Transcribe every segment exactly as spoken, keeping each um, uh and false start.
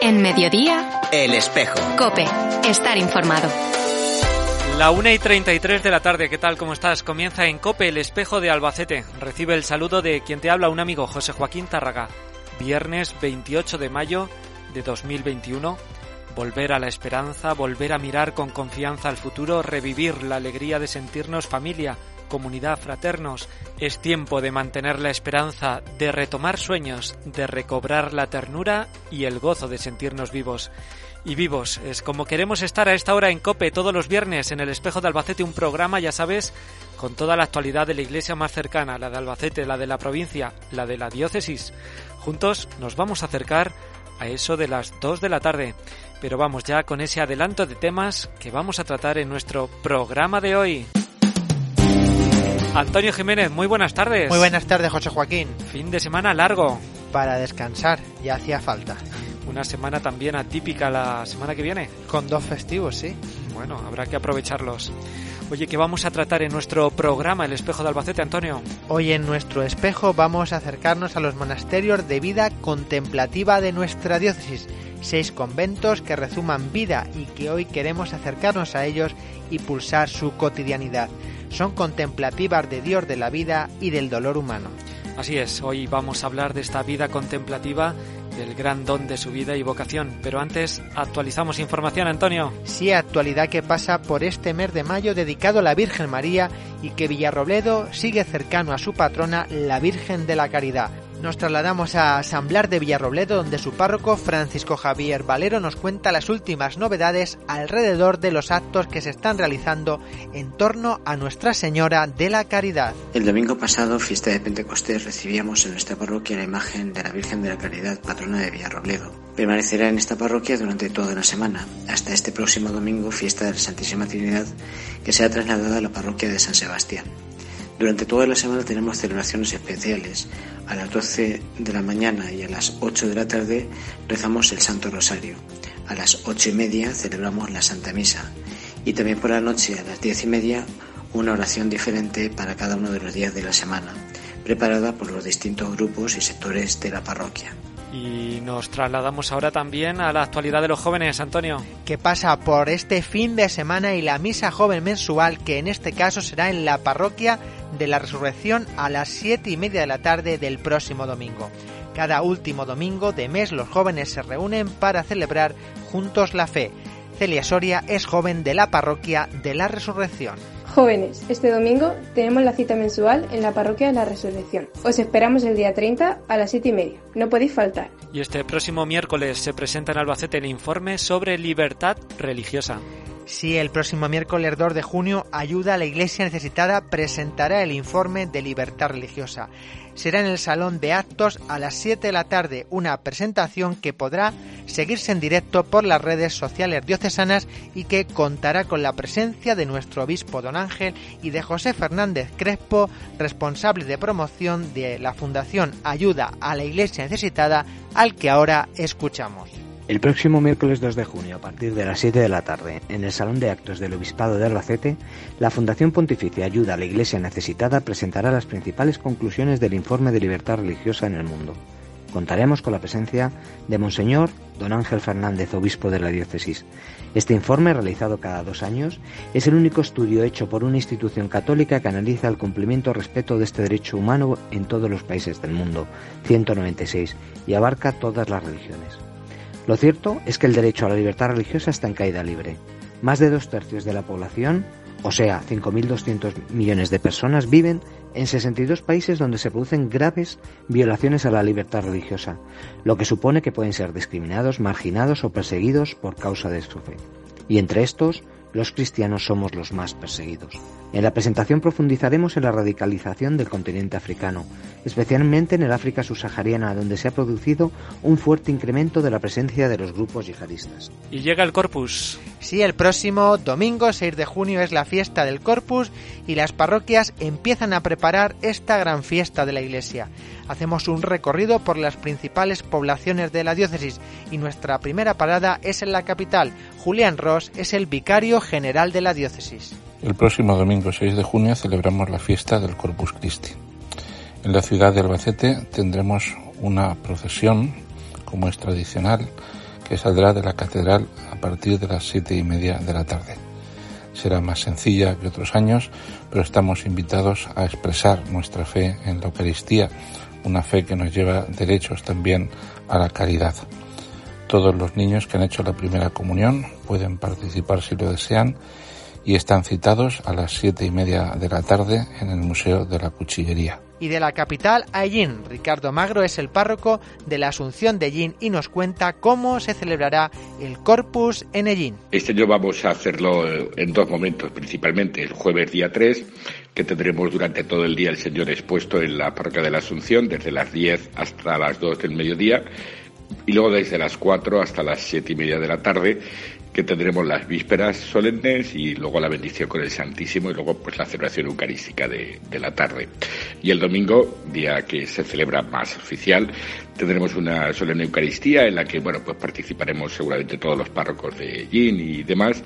En Mediodía, El Espejo. COPE. Estar informado. La una y treinta y tres de la tarde, ¿qué tal? ¿Cómo estás? Comienza en COPE, El Espejo de Albacete. Recibe el saludo de quien te habla, un amigo, José Joaquín Tárraga. Viernes veintiocho de mayo de dos mil veintiuno. Volver a la esperanza, volver a mirar con confianza al futuro, revivir la alegría de sentirnos familia, comunidad, fraternos. Es tiempo de mantener la esperanza, de retomar sueños, de recobrar la ternura y el gozo de sentirnos vivos. Y vivos, es como queremos estar a esta hora en COPE todos los viernes en El Espejo de Albacete, un programa, ya sabes, con toda la actualidad de la iglesia más cercana, la de Albacete, la de la provincia, la de la diócesis. Juntos nos vamos a acercar a eso de las dos de la tarde. Pero vamos ya con ese adelanto de temas que vamos a tratar en nuestro programa de hoy. Antonio Jiménez, muy buenas tardes. Muy buenas tardes, José Joaquín. Fin de semana largo. Para descansar, ya hacía falta. Una semana también atípica la semana que viene. Con dos festivos, sí. Bueno, habrá que aprovecharlos. Oye, ¿qué vamos a tratar en nuestro programa El Espejo de Albacete, Antonio? Hoy en nuestro espejo vamos a acercarnos a los monasterios de vida contemplativa de nuestra diócesis. Seis conventos que resuman vida y que hoy queremos acercarnos a ellos y pulsar su cotidianidad. Son contemplativas de Dios, de la vida y del dolor humano. Así es, hoy vamos a hablar de esta vida contemplativa, del gran don de su vida y vocación. Pero antes, actualizamos información, Antonio. Sí, actualidad que pasa por este mes de mayo dedicado a la Virgen María y que Villarrobledo sigue cercano a su patrona, la Virgen de la Caridad. Nos trasladamos a San Blas de Villarrobledo, donde su párroco Francisco Javier Valero nos cuenta las últimas novedades alrededor de los actos que se están realizando en torno a Nuestra Señora de la Caridad. El domingo pasado, fiesta de Pentecostés, recibíamos en nuestra parroquia la imagen de la Virgen de la Caridad, patrona de Villarrobledo. Permanecerá en esta parroquia durante toda la semana, hasta este próximo domingo, fiesta de la Santísima Trinidad, que será trasladada a la parroquia de San Sebastián. Durante toda la semana tenemos celebraciones especiales. A las doce de la mañana y a las ocho de la tarde rezamos el Santo Rosario. A las ocho y media celebramos la Santa Misa. Y también por la noche, a las diez y media, una oración diferente para cada uno de los días de la semana, preparada por los distintos grupos y sectores de la parroquia. Y nos trasladamos ahora también a la actualidad de los jóvenes, Antonio. Que pasa por este fin de semana y la misa joven mensual, que en este caso será en la parroquia de la Resurrección a las siete y media de la tarde del próximo domingo. Cada último domingo de mes los jóvenes se reúnen para celebrar juntos la fe. Celia Soria es joven de la parroquia de la Resurrección. Jóvenes, este domingo tenemos la cita mensual en la parroquia de la Resurrección. Os esperamos el día treinta a las siete y media. No podéis faltar. Y este próximo miércoles se presenta en Albacete el informe sobre libertad religiosa. Sí, el próximo miércoles dos de junio, Ayuda a la Iglesia Necesitada presentará el informe de libertad religiosa. Será en el Salón de Actos a las siete de la tarde, una presentación que podrá seguirse en directo por las redes sociales diocesanas y que contará con la presencia de nuestro obispo don Ángel y de José Fernández Crespo, responsable de promoción de la Fundación Ayuda a la Iglesia Necesitada, al que ahora escuchamos. El próximo miércoles dos de junio, a partir de las siete de la tarde, en el Salón de Actos del Obispado de Albacete, la Fundación Pontificia Ayuda a la Iglesia Necesitada presentará las principales conclusiones del informe de libertad religiosa en el mundo. Contaremos con la presencia de Monseñor don Ángel Fernández, obispo de la diócesis. Este informe, realizado cada dos años, es el único estudio hecho por una institución católica que analiza el cumplimiento y respeto de este derecho humano en todos los países del mundo, ciento noventa y seis, y abarca todas las religiones. Lo cierto es que el derecho a la libertad religiosa está en caída libre. Más de dos tercios de la población, o sea, cinco mil doscientos millones de personas, viven en sesenta y dos países donde se producen graves violaciones a la libertad religiosa, lo que supone que pueden ser discriminados, marginados o perseguidos por causa de su fe. Y entre estos, los cristianos somos los más perseguidos. En la presentación profundizaremos en la radicalización del continente africano, especialmente en el África subsahariana, donde se ha producido un fuerte incremento de la presencia de los grupos yihadistas. Y llega el Corpus. Sí, el próximo domingo seis de junio es la fiesta del Corpus y las parroquias empiezan a preparar esta gran fiesta de la Iglesia. Hacemos un recorrido por las principales poblaciones de la diócesis y nuestra primera parada es en la capital. Julián Ros es el vicario general de la diócesis. El próximo domingo seis de junio celebramos la fiesta del Corpus Christi. En la ciudad de Albacete tendremos una procesión, como es tradicional, que saldrá de la catedral a partir de las siete y media de la tarde. Será más sencilla que otros años, pero estamos invitados a expresar nuestra fe en la Eucaristía, una fe que nos lleva derechos también a la caridad. Todos los niños que han hecho la primera comunión pueden participar si lo desean y están citados a las siete y media de la tarde en el Museo de la Cuchillería. Y de la capital a Ellín, Ricardo Magro es el párroco de la Asunción de Ellín y nos cuenta cómo se celebrará el Corpus en Ellín. Este año vamos a hacerlo en dos momentos, principalmente el jueves día tres, que tendremos durante todo el día el Señor expuesto en la parroquia de la Asunción, desde las diez hasta las dos del mediodía, y luego desde las cuatro hasta las siete y media de la tarde, que tendremos las vísperas solemnes y luego la bendición con el Santísimo y luego pues la celebración eucarística de, de la tarde. Y el domingo, día que se celebra más oficial, tendremos una solemne Eucaristía en la que bueno pues participaremos seguramente todos los párrocos de Ellín y demás,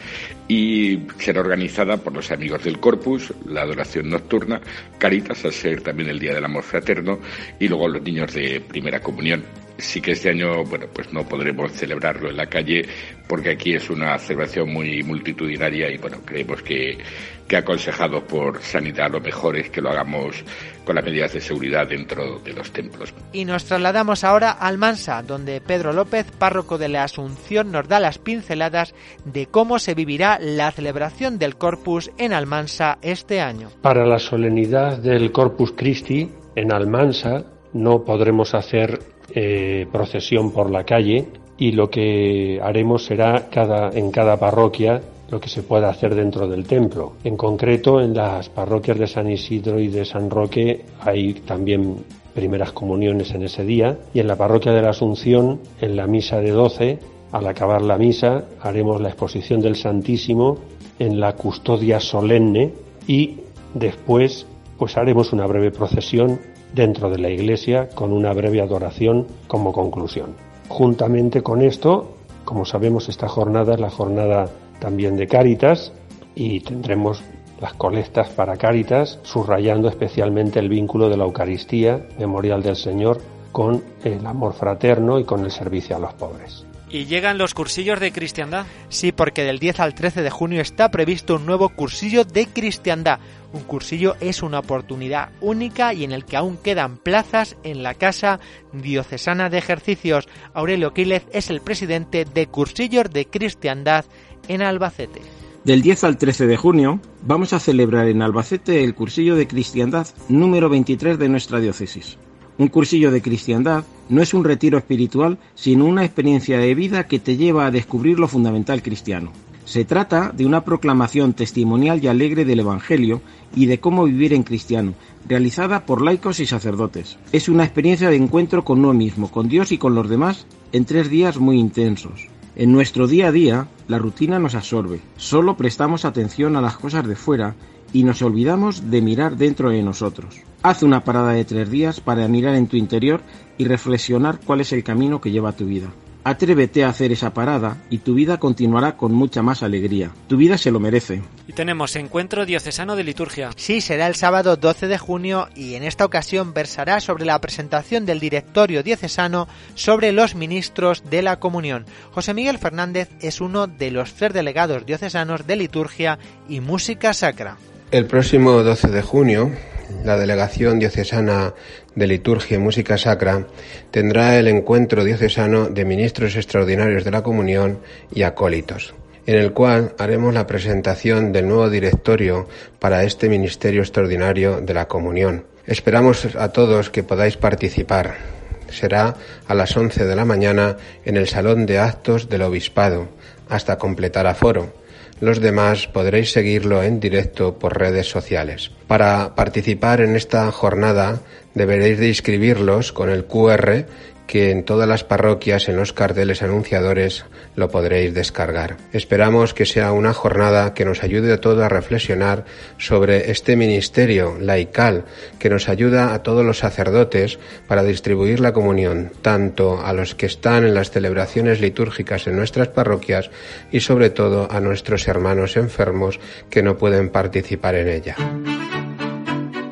y será organizada por los amigos del Corpus, la adoración nocturna, Cáritas, al ser también el Día del Amor Fraterno, y luego los niños de Primera Comunión. Sí que este año, bueno, pues no podremos celebrarlo en la calle porque aquí es una celebración muy multitudinaria y, bueno, creemos que, que aconsejado por sanidad lo mejor es que lo hagamos con las medidas de seguridad dentro de los templos. Y nos trasladamos ahora a Almansa, donde Pedro López, párroco de la Asunción, nos da las pinceladas de cómo se vivirá la celebración del Corpus en Almansa este año. Para la solemnidad del Corpus Christi en Almansa no podremos hacer Eh, procesión por la calle, y lo que haremos será cada, en cada parroquia lo que se pueda hacer dentro del templo. En concreto, en las parroquias de San Isidro y de San Roque hay también primeras comuniones en ese día, y en la parroquia de la Asunción, en la misa de doce, al acabar la misa, haremos la exposición del Santísimo en la custodia solemne y después pues haremos una breve procesión dentro de la iglesia con una breve adoración como conclusión. Juntamente con esto, como sabemos, esta jornada es la jornada también de Cáritas y tendremos las colectas para Cáritas, subrayando especialmente el vínculo de la Eucaristía, memorial del Señor, con el amor fraterno y con el servicio a los pobres. ¿Y llegan los cursillos de cristiandad? Sí, porque del diez al trece de junio está previsto un nuevo cursillo de cristiandad. Un cursillo es una oportunidad única y en el que aún quedan plazas en la Casa Diocesana de Ejercicios. Aurelio Quílez es el presidente de Cursillos de Cristiandad en Albacete. Del diez al trece de junio vamos a celebrar en Albacete el cursillo de cristiandad número veintitrés de nuestra diócesis. Un cursillo de cristiandad no es un retiro espiritual, sino una experiencia de vida que te lleva a descubrir lo fundamental cristiano. Se trata de una proclamación testimonial y alegre del Evangelio y de cómo vivir en cristiano, realizada por laicos y sacerdotes. Es una experiencia de encuentro con uno mismo, con Dios y con los demás, en tres días muy intensos. En nuestro día a día, la rutina nos absorbe. Solo prestamos atención a las cosas de fuera y nos olvidamos de mirar dentro de nosotros. Haz una parada de tres días para mirar en tu interior y reflexionar cuál es el camino que lleva tu vida. Atrévete a hacer esa parada y tu vida continuará con mucha más alegría. Tu vida se lo merece. Y tenemos encuentro diocesano de liturgia. Sí, será el sábado doce de junio y en esta ocasión versará sobre la presentación del directorio diocesano sobre los ministros de la comunión. José Miguel Fernández es uno de los tres delegados diocesanos de liturgia y música sacra. El próximo doce de junio, la Delegación Diocesana de Liturgia y Música Sacra tendrá el encuentro diocesano de ministros extraordinarios de la comunión y acólitos, en el cual haremos la presentación del nuevo directorio para este ministerio extraordinario de la comunión. Esperamos a todos que podáis participar. Será a las once de la mañana en el Salón de Actos del Obispado, hasta completar aforo. Los demás podréis seguirlo en directo por redes sociales. Para participar en esta jornada deberéis de inscribirlos con el cu erre que en todas las parroquias, en los carteles anunciadores, lo podréis descargar. Esperamos que sea una jornada que nos ayude a todos a reflexionar sobre este ministerio laical que nos ayuda a todos los sacerdotes para distribuir la comunión, tanto a los que están en las celebraciones litúrgicas en nuestras parroquias y sobre todo a nuestros hermanos enfermos que no pueden participar en ella. A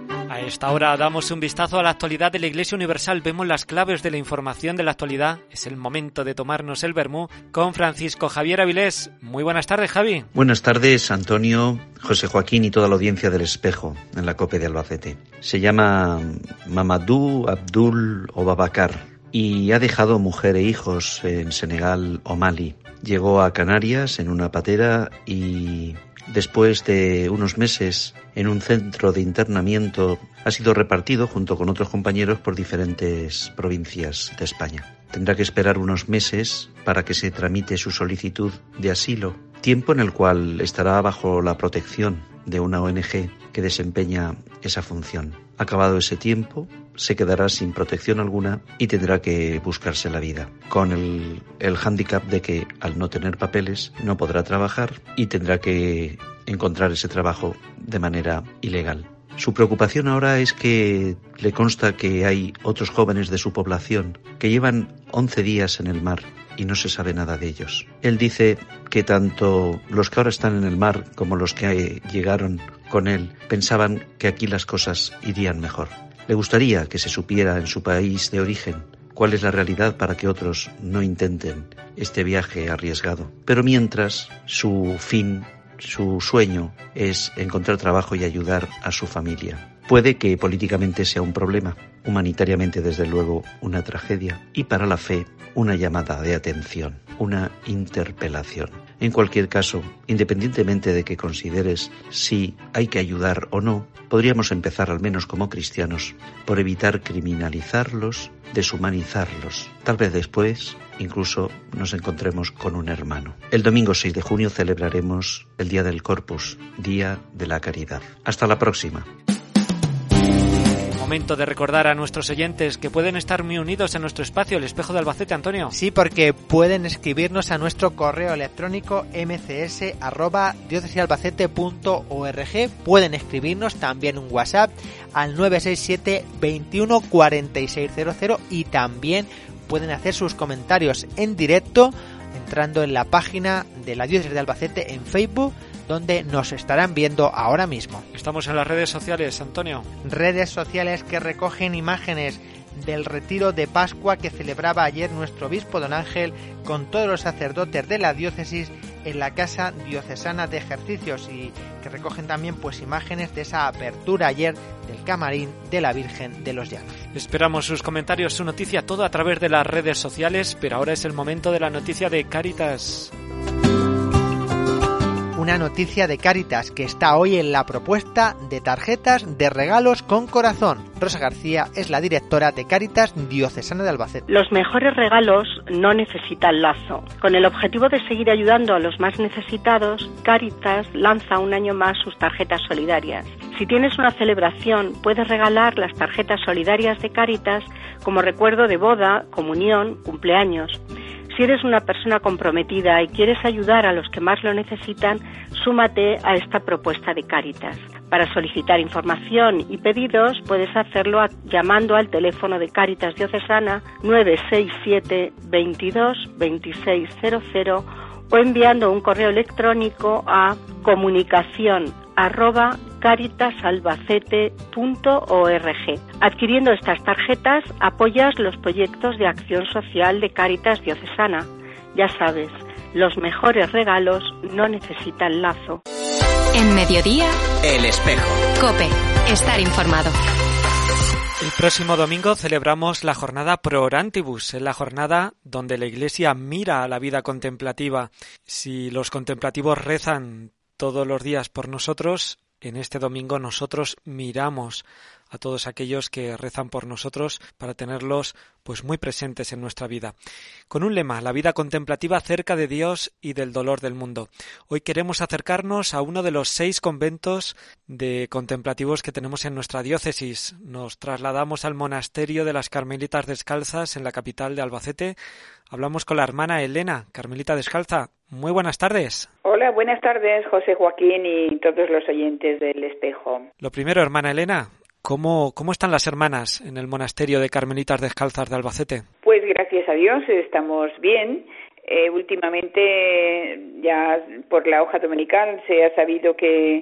esta hora damos un vistazo a la actualidad de la Iglesia Universal. Vemos las claves de la información de la actualidad. Es el momento de tomarnos el vermú con Francisco Javier Avilés. Muy buenas tardes, Javi. Buenas tardes, Antonio, José Joaquín y toda la audiencia del Espejo en la COPE de Albacete. Se llama Mamadou Abdul Obabacar y ha dejado mujer e hijos en Senegal o Mali. Llegó a Canarias en una patera y después de unos meses en un centro de internamiento ha sido repartido junto con otros compañeros por diferentes provincias de España. Tendrá que esperar unos meses para que se tramite su solicitud de asilo, tiempo en el cual estará bajo la protección de una O N Ge que desempeña esa función. Acabado ese tiempo, se quedará sin protección alguna y tendrá que buscarse la vida, con el, el hándicap de que al no tener papeles no podrá trabajar y tendrá que encontrar ese trabajo de manera ilegal. Su preocupación ahora es que le consta que hay otros jóvenes de su población que llevan once días en el mar y no se sabe nada de ellos. Él dice que tanto los que ahora están en el mar como los que llegaron con él pensaban que aquí las cosas irían mejor. Le gustaría que se supiera en su país de origen cuál es la realidad para que otros no intenten este viaje arriesgado. Pero mientras, su fin, su sueño es encontrar trabajo y ayudar a su familia. Puede que políticamente sea un problema, humanitariamente desde luego una tragedia y para la fe una llamada de atención, una interpelación. En cualquier caso, independientemente de que consideres si hay que ayudar o no, podríamos empezar al menos como cristianos por evitar criminalizarlos, deshumanizarlos. Tal vez después incluso nos encontremos con un hermano. El domingo seis de junio celebraremos el Día del Corpus, Día de la Caridad. Hasta la próxima. Momento de recordar a nuestros oyentes que pueden estar muy unidos en nuestro espacio, el Espejo de Albacete, Antonio. Sí, porque pueden escribirnos a nuestro correo electrónico m c s arroba diócesisalbacete punto org. Pueden escribirnos también un WhatsApp al nueve seis siete veintiuno cuarenta y seis cero cero y también pueden hacer sus comentarios en directo entrando en la página de la Diócesis de Albacete en Facebook, donde nos estarán viendo ahora mismo. Estamos en las redes sociales, Antonio. Redes sociales que recogen imágenes del retiro de Pascua que celebraba ayer nuestro obispo don Ángel con todos los sacerdotes de la diócesis en la Casa Diocesana de Ejercicios y que recogen también pues imágenes de esa apertura ayer del camarín de la Virgen de los Llanos. Esperamos sus comentarios, su noticia, todo a través de las redes sociales, pero ahora es el momento de la noticia de Cáritas. Una noticia de Cáritas que está hoy en la propuesta de tarjetas de regalos con corazón. Rosa García es la directora de Cáritas Diocesana de Albacete. Los mejores regalos no necesitan lazo. Con el objetivo de seguir ayudando a los más necesitados, Cáritas lanza un año más sus tarjetas solidarias. Si tienes una celebración, puedes regalar las tarjetas solidarias de Cáritas como recuerdo de boda, comunión, cumpleaños. Si eres una persona comprometida y quieres ayudar a los que más lo necesitan, súmate a esta propuesta de Cáritas. Para solicitar información y pedidos puedes hacerlo a, llamando al teléfono de Cáritas Diocesana nueve seis siete veintidós veintiséis cero cero o enviando un correo electrónico a comunicación arroba caritasalbacete punto org. Adquiriendo estas tarjetas apoyas los proyectos de acción social de Cáritas Diocesana. Ya sabes, los mejores regalos no necesitan lazo. En Mediodía, El Espejo. COPE. Estar informado. El próximo domingo celebramos la jornada Pro Orantibus, es la jornada donde la Iglesia mira a la vida contemplativa. Si los contemplativos rezan todos los días por nosotros, en este domingo nosotros miramos a todos aquellos que rezan por nosotros para tenerlos pues muy presentes en nuestra vida. Con un lema, la vida contemplativa cerca de Dios y del dolor del mundo. Hoy queremos acercarnos a uno de los seis conventos de contemplativos que tenemos en nuestra diócesis. Nos trasladamos al monasterio de las Carmelitas Descalzas en la capital de Albacete. Hablamos con la hermana Elena, Carmelita Descalza. Muy buenas tardes. Hola, buenas tardes, José Joaquín y todos los oyentes del Espejo. Lo primero, hermana Elena, ¿cómo, cómo están las hermanas en el monasterio de Carmelitas Descalzas de Albacete? Pues gracias a Dios estamos bien. Eh, últimamente, ya por la hoja dominical, se ha sabido que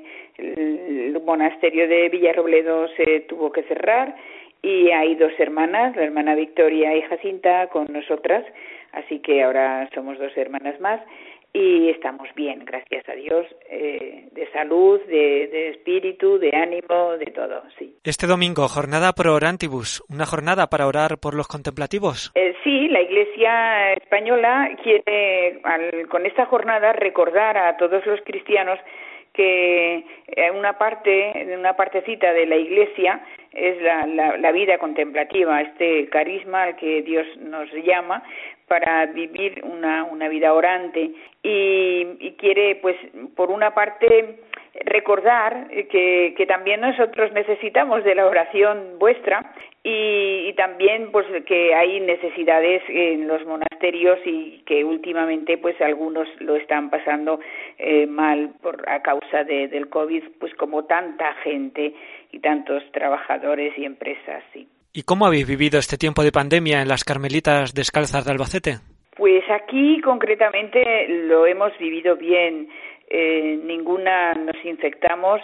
el monasterio de Villarrobledo se tuvo que cerrar y hay dos hermanas, la hermana Victoria y Jacinta, con nosotras, así que ahora somos dos hermanas más y estamos bien, gracias a Dios, eh, de salud, de, de espíritu, de ánimo, de todo, sí. Este domingo, jornada pro orantibus, una jornada para orar por los contemplativos. Eh, sí, la Iglesia española quiere, al, con esta jornada, recordar a todos los cristianos que una parte, una partecita de la Iglesia es la, la, la vida contemplativa, este carisma al que Dios nos llama para vivir una, una vida orante y, y quiere, pues, por una parte, recordar que, que también nosotros necesitamos de la oración vuestra y, y también pues que hay necesidades en los monasterios y que últimamente pues algunos lo están pasando eh, mal por a causa de, del COVID, pues como tanta gente y tantos trabajadores y empresas, sí. ¿Y cómo habéis vivido este tiempo de pandemia en las Carmelitas Descalzas de Albacete? Pues aquí concretamente lo hemos vivido bien. Eh, ninguna nos infectamos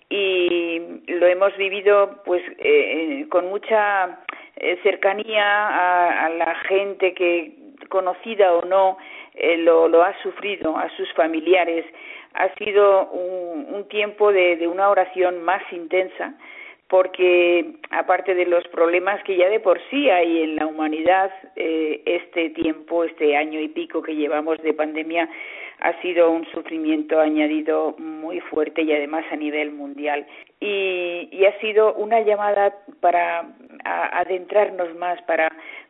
y lo hemos vivido pues eh, con mucha eh, cercanía a, a la gente que, conocida o no, eh, lo, lo ha sufrido, a sus familiares. Ha sido un, un tiempo de, de una oración más intensa, porque aparte de los problemas que ya de por sí hay en la humanidad, eh, este tiempo, este año y pico que llevamos de pandemia ha sido un sufrimiento añadido muy fuerte y además a nivel mundial. Y, y ha sido una llamada para a, adentrarnos más, para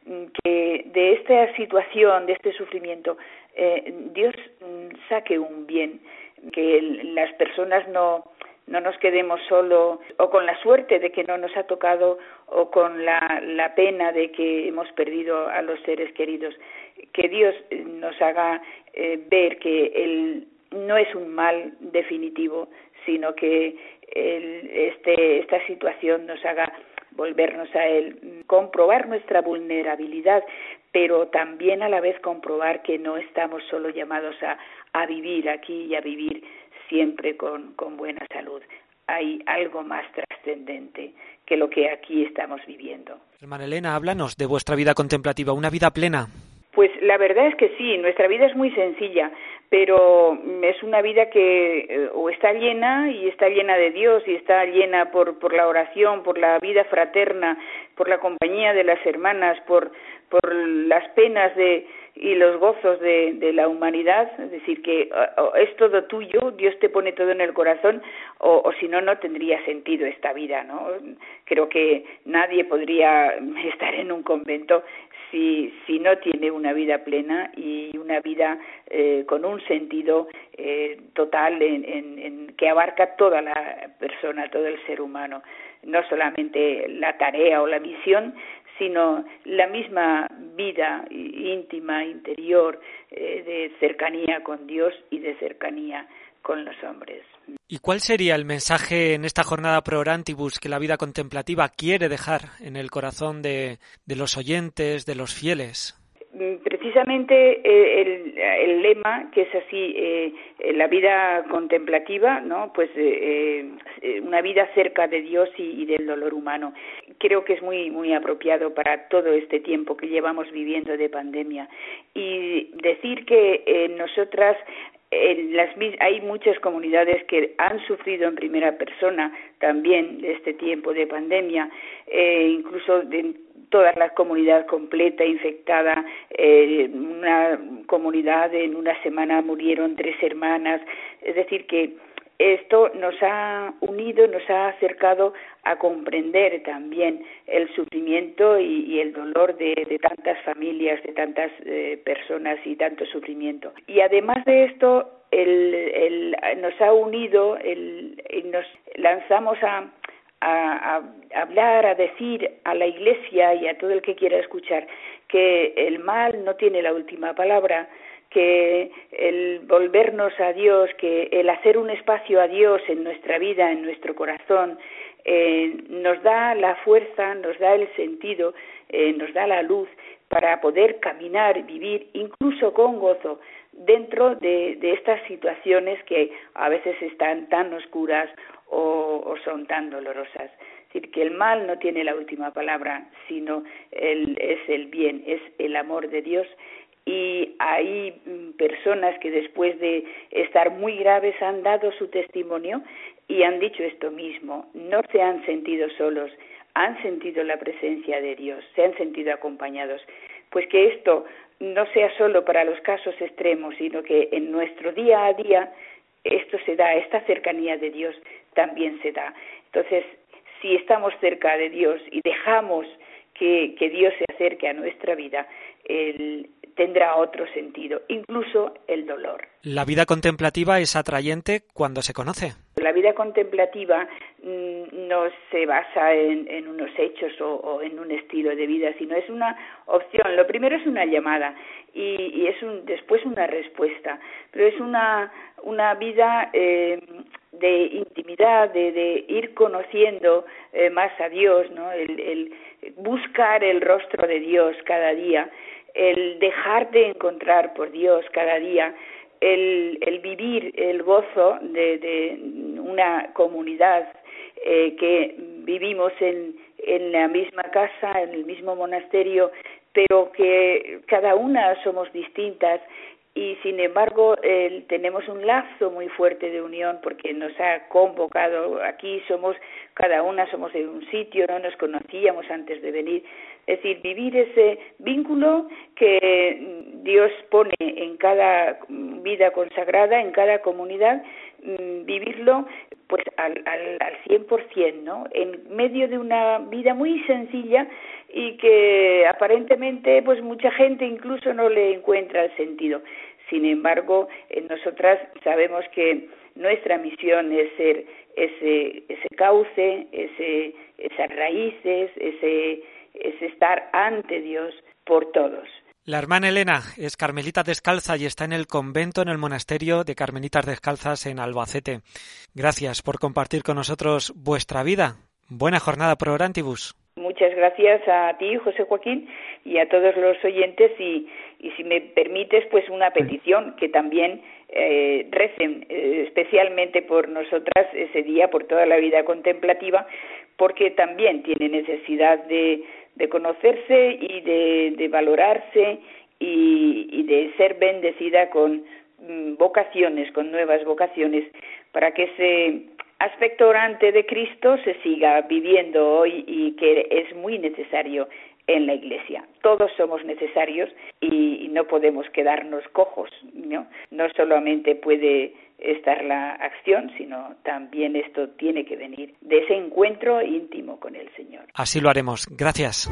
que de esta situación, de este sufrimiento, eh, Dios saque un bien, que las personas no... no nos quedemos solo o con la suerte de que no nos ha tocado o con la, la pena de que hemos perdido a los seres queridos. Que Dios nos haga eh, ver que el, no es un mal definitivo, sino que el, este, esta situación nos haga volvernos a Él, comprobar nuestra vulnerabilidad, pero también a la vez comprobar que no estamos solo llamados a, a vivir aquí y a vivir siempre con, con buena salud. Hay algo más trascendente que lo que aquí estamos viviendo. Hermana Elena, háblanos de vuestra vida contemplativa, una vida plena. Pues la verdad es que sí, nuestra vida es muy sencilla, pero es una vida que eh, o está llena y está llena de Dios y está llena por, por la oración, por la vida fraterna, por la compañía de las hermanas, por, por las penas de y los gozos de, de la humanidad, es decir, que o es todo tuyo, Dios te pone todo en el corazón, o, o si no, no tendría sentido esta vida, ¿no? Creo que nadie podría estar en un convento si, si no tiene una vida plena y una vida eh, con un sentido eh, total en, en, en que abarca toda la persona, todo el ser humano, no solamente la tarea o la misión, sino la misma vida íntima, interior, eh, de cercanía con Dios y de cercanía con los hombres. ¿Y cuál sería el mensaje en esta jornada pro orantibus que la vida contemplativa quiere dejar en el corazón de, de los oyentes, de los fieles? Precisamente eh, el, el lema, que es así, eh, la vida contemplativa, ¿no? Pues eh, eh, una vida cerca de Dios y, y del dolor humano. Creo que es muy muy apropiado para todo este tiempo que llevamos viviendo de pandemia. Y decir que eh, nosotras En las, hay muchas comunidades que han sufrido en primera persona también este tiempo de pandemia, eh, incluso de toda la comunidad completa infectada, eh, una comunidad en una semana murieron tres hermanas, es decir que esto nos ha unido, nos ha acercado a comprender también el sufrimiento y, y el dolor de, de tantas familias, de tantas eh, personas y tanto sufrimiento. Y además de esto, el, el, nos ha unido, el, el nos lanzamos a, a, a hablar, a decir a la Iglesia y a todo el que quiera escuchar que el mal no tiene la última palabra, que el volvernos a Dios, que el hacer un espacio a Dios en nuestra vida, en nuestro corazón, eh, nos da la fuerza, nos da el sentido, eh, nos da la luz para poder caminar, vivir incluso con gozo dentro de, de estas situaciones que a veces están tan oscuras o, o son tan dolorosas. Es decir, que el mal no tiene la última palabra, sino el, es el bien, es el amor de Dios. Y hay personas que después de estar muy graves han dado su testimonio y han dicho esto mismo, no se han sentido solos, han sentido la presencia de Dios, se han sentido acompañados. Pues que esto no sea solo para los casos extremos, sino que en nuestro día a día esto se da, esta cercanía de Dios también se da. Entonces, si estamos cerca de Dios y dejamos que, que Dios se acerque a nuestra vida, el, tendrá otro sentido, incluso el dolor. La vida contemplativa es atrayente cuando se conoce. La vida contemplativa mmm, no se basa en, en unos hechos o, o en un estilo de vida, sino es una opción. Lo primero es una llamada y, y es un, después una respuesta, pero es una, una vida eh, de intimidad, de, de ir conociendo eh, más a Dios, ¿no? El, el buscar el rostro de Dios cada día, el dejar de encontrar por Dios cada día, el, el vivir el gozo de, de una comunidad eh, que vivimos en, en la misma casa, en el mismo monasterio, pero que cada una somos distintas y sin embargo eh, tenemos un lazo muy fuerte de unión porque nos ha convocado aquí, somos cada una somos de un sitio, no nos conocíamos antes de venir. Es decir, vivir ese vínculo que Dios pone en cada vida consagrada, en cada comunidad, vivirlo pues al, al, al cien por ciento, ¿no? En medio de una vida muy sencilla y que aparentemente pues mucha gente incluso no le encuentra el sentido. Sin embargo, nosotras sabemos que nuestra misión es ser ese, ese cauce, ese, esas raíces, ese es estar ante Dios por todos. La hermana Elena es carmelita descalza y está en el convento, en el monasterio de Carmelitas Descalzas en Albacete. Gracias por compartir con nosotros vuestra vida. Buena jornada por Orantibus. Muchas gracias a ti, José Joaquín, y a todos los oyentes y, y si me permites, pues una petición que también eh, recen eh, especialmente por nosotras ese día, por toda la vida contemplativa, porque también tiene necesidad de de conocerse y de, de valorarse y, y de ser bendecida con mm, vocaciones, con nuevas vocaciones, para que ese aspecto orante de Cristo se siga viviendo hoy y que es muy necesario en la Iglesia. Todos somos necesarios y, y no podemos quedarnos cojos, ¿no? No solamente puede estar la acción, sino también esto tiene que venir de ese encuentro íntimo con el Señor. Así lo haremos. Gracias.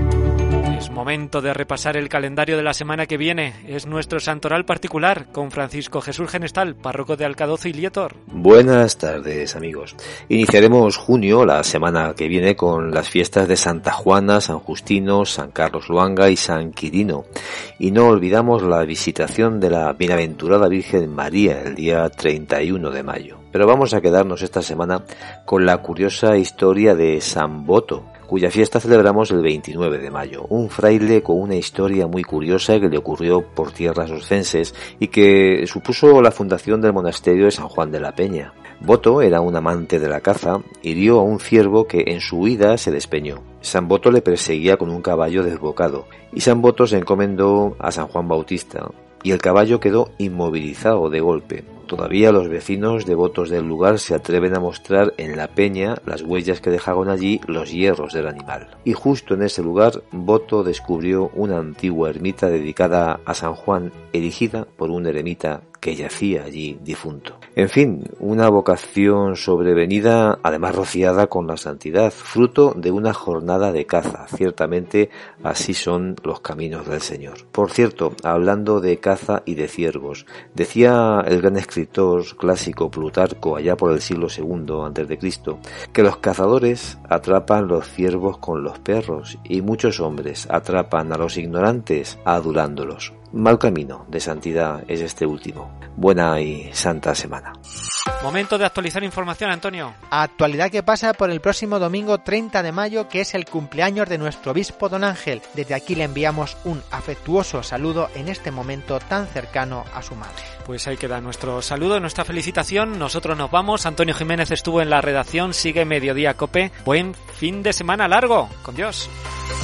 Es momento de repasar el calendario de la semana que viene. Es nuestro santoral particular con Francisco Jesús Genestal, párroco de Alcadozo y Lietor. Buenas tardes, amigos. Iniciaremos junio, la semana que viene, con las fiestas de Santa Juana, San Justino, San Carlos Luanga y San Quirino. Y no olvidamos la visitación de la Bienaventurada Virgen María el día treinta y uno de mayo. Pero vamos a quedarnos esta semana con la curiosa historia de San Boto, cuya fiesta celebramos el veintinueve de mayo. Un fraile con una historia muy curiosa que le ocurrió por tierras oscenses y que supuso la fundación del monasterio de San Juan de la Peña. Boto era un amante de la caza y hirió a un ciervo que en su huida se despeñó. San Boto le perseguía con un caballo desbocado y San Boto se encomendó a San Juan Bautista y el caballo quedó inmovilizado de golpe. Todavía los vecinos devotos del lugar se atreven a mostrar en la peña las huellas que dejaron allí los hierros del animal. Y justo en ese lugar, Boto descubrió una antigua ermita dedicada a San Juan, erigida por un eremita que yacía allí difunto. En fin, una vocación sobrevenida, además rociada con la santidad, fruto de una jornada de caza. Ciertamente así son los caminos del Señor. Por cierto, hablando de caza y de ciervos, decía el gran escritor clásico Plutarco allá por el siglo segundo antes de Cristo que los cazadores atrapan los ciervos con los perros y muchos hombres atrapan a los ignorantes adulándolos. Mal camino de santidad es este último. Buena y santa semana. Momento de actualizar información, Antonio. Actualidad que pasa por el próximo domingo treinta de mayo, que es el cumpleaños de nuestro obispo don Ángel. Desde aquí le enviamos un afectuoso saludo en este momento tan cercano a su madre. Pues ahí queda nuestro saludo, nuestra felicitación. Nosotros nos vamos. Antonio Jiménez estuvo en la redacción. Sigue Mediodía Cope. Buen fin de semana largo. Con Dios.